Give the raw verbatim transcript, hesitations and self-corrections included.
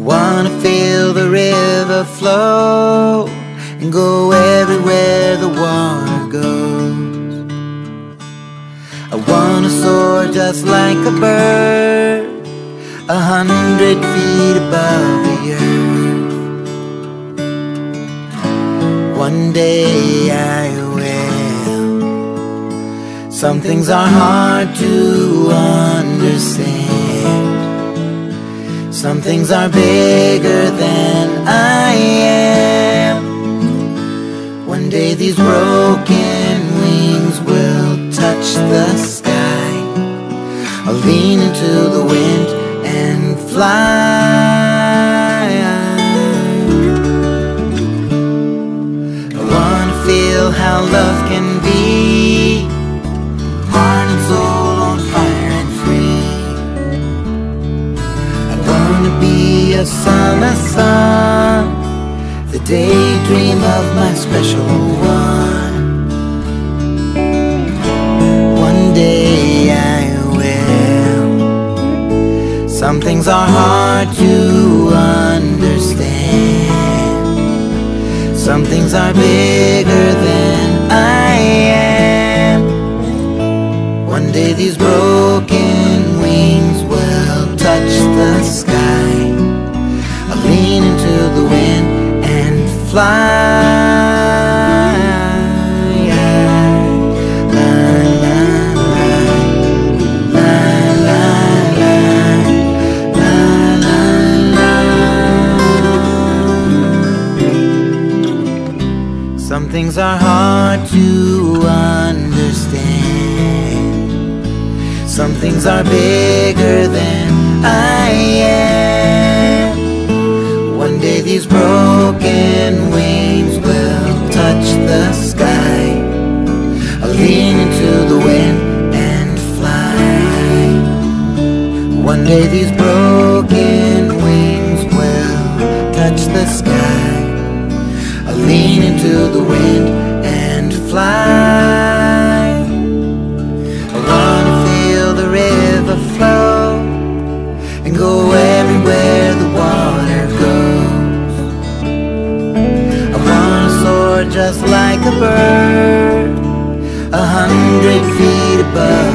wanna feel the river flow and go everywhere the water goes. I wanna soar just like a bird, a hundred feet above the earth. One day I will. Some things are hard to understand. Some things are bigger than I am. One day these broken wings will touch the sky. I'll lean into the wind and fly. I wanna feel how love can be, heart and soul on fire and free. I wanna be a summer sun, the daydream of my special one. One day I will. Some things are hard to understand. Some things are bigger than I am. One day these broken wings will touch the sky. I'll lean into the wind and fly. Some things are hard to understand. Some things are bigger than I am. One day these broken wings will touch the sky. I'll lean into the wind and fly. One day these broken wings will touch the sky. I'll lean into the wind and fly. I wanna feel the river flow and go everywhere the water goes. I wanna soar just like a bird, a hundred feet above